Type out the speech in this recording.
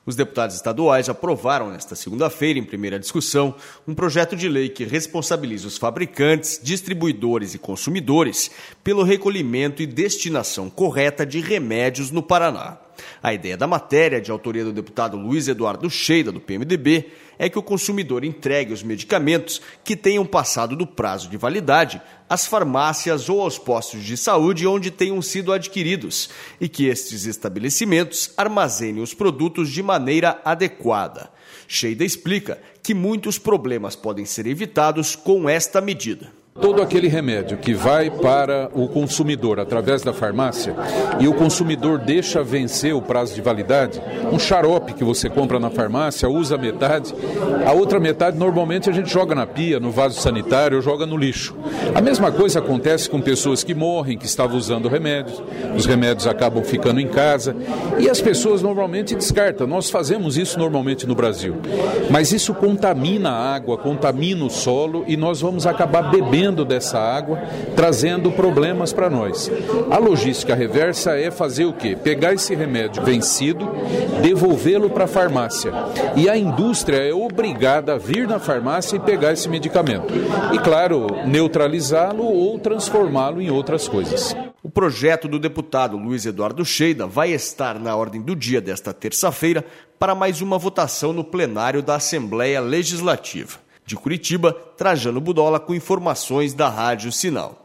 Os deputados estaduais aprovaram nesta segunda-feira, em primeira discussão, um projeto de lei que responsabiliza os fabricantes, distribuidores e consumidores pelo recolhimento e destinação correta de remédios no Paraná. A ideia da matéria, de autoria do deputado Luiz Eduardo Scheida, do PMDB, é que o consumidor entregue os medicamentos que tenham passado do prazo de validade às farmácias ou aos postos de saúde onde tenham sido adquiridos e que estes estabelecimentos armazenem os produtos de maneira adequada. Scheida explica que muitos problemas podem ser evitados com esta medida. Todo aquele remédio que vai para o consumidor através da farmácia e o consumidor deixa vencer o prazo de validade, um xarope que você compra na farmácia, usa metade, a outra metade normalmente a gente joga na pia, no vaso sanitário ou joga no lixo. A mesma coisa acontece com pessoas que morrem, que estavam usando remédios, os remédios acabam ficando em casa e as pessoas normalmente descartam. Nós fazemos isso normalmente no Brasil, mas isso contamina a água, contamina o solo e nós vamos acabar bebendo dessa água, trazendo problemas para nós. A logística reversa é fazer o quê? Pegar esse remédio vencido, devolvê-lo para a farmácia. E a indústria é obrigada a vir na farmácia e pegar esse medicamento. E, claro, neutralizá-lo ou transformá-lo em outras coisas. O projeto do deputado Luiz Eduardo Scheida vai estar na ordem do dia desta terça-feira para mais uma votação no plenário da Assembleia Legislativa. De Curitiba, Trajano Budola com informações da Rádio Sinal.